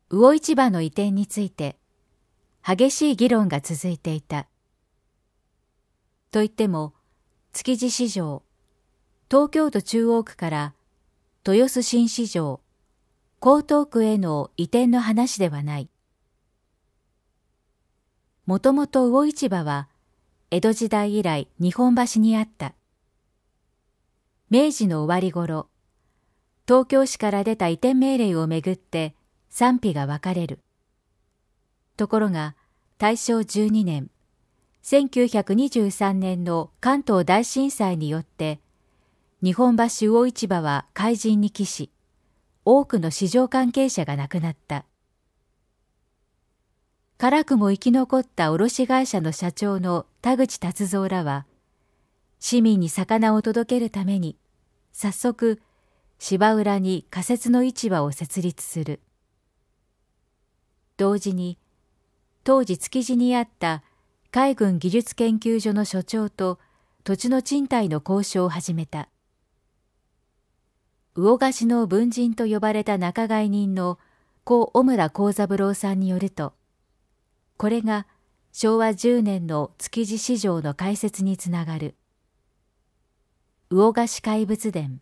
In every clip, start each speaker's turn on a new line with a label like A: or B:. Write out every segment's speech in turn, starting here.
A: 魚市場の移転について激しい議論が続いていた。といっても築地市場、東京都中央区から豊洲新市場、江東区への移転の話ではない。もともと魚市場は江戸時代以来日本橋にあった。明治の終わり頃、東京市から出た移転命令をめぐって賛否が分かれる。ところが大正12年、1923年の関東大震災によって日本橋魚市場は開人に帰し、多くの市場関係者が亡くなった。辛くも生き残った卸会社の社長の田口達三らは、市民に魚を届けるために、早速、芝浦に仮設の市場を設立する。同時に、当時築地にあった海軍技術研究所の所長と土地の賃貸の交渉を始めた。魚河岸の文人と呼ばれた仲買人の故小村幸三郎さんによると、これが昭和10年の築地市場の開設につながる。魚河岸怪物伝。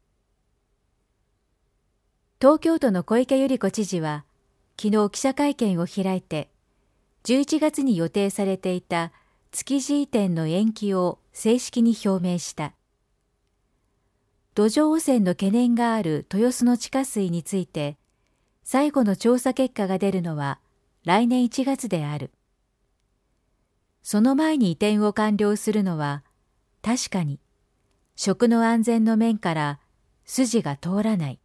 A: 東京都の小池百合子知事は昨日記者会見を開いて、11月に予定されていた築地移転の延期を正式に表明した。土壌汚染の懸念がある豊洲の地下水について、最後の調査結果が出るのは来年1月である。その前に移転を完了するのは、確かに食の安全の面から筋が通らない。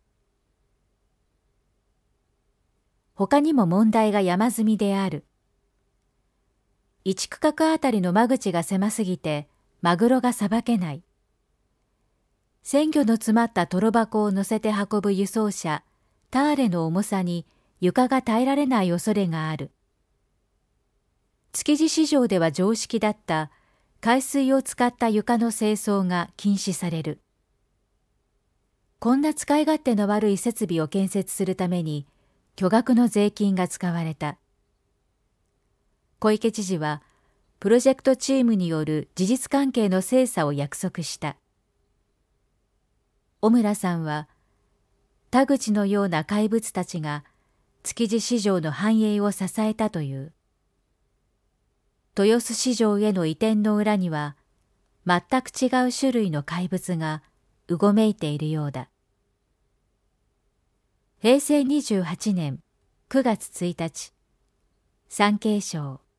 A: 他にも問題が山積みである。一区画あたりの間口が狭すぎて、マグロがさばけない。鮮魚の詰まったトロ箱を乗せて運ぶ輸送車、ターレの重さに床が耐えられない恐れがある。築地市場では常識だった海水を使った床の清掃が禁止される。こんな使い勝手の悪い設備を建設するために巨額の税金が使われた。小池知事はプロジェクトチームによる事実関係の精査を約束した。小村さんは、田口のような怪物たちが築地市場の繁栄を支えたという。豊洲市場への移転の裏には、全く違う種類の怪物がうごめいているようだ。平成28年9月1日、産経省。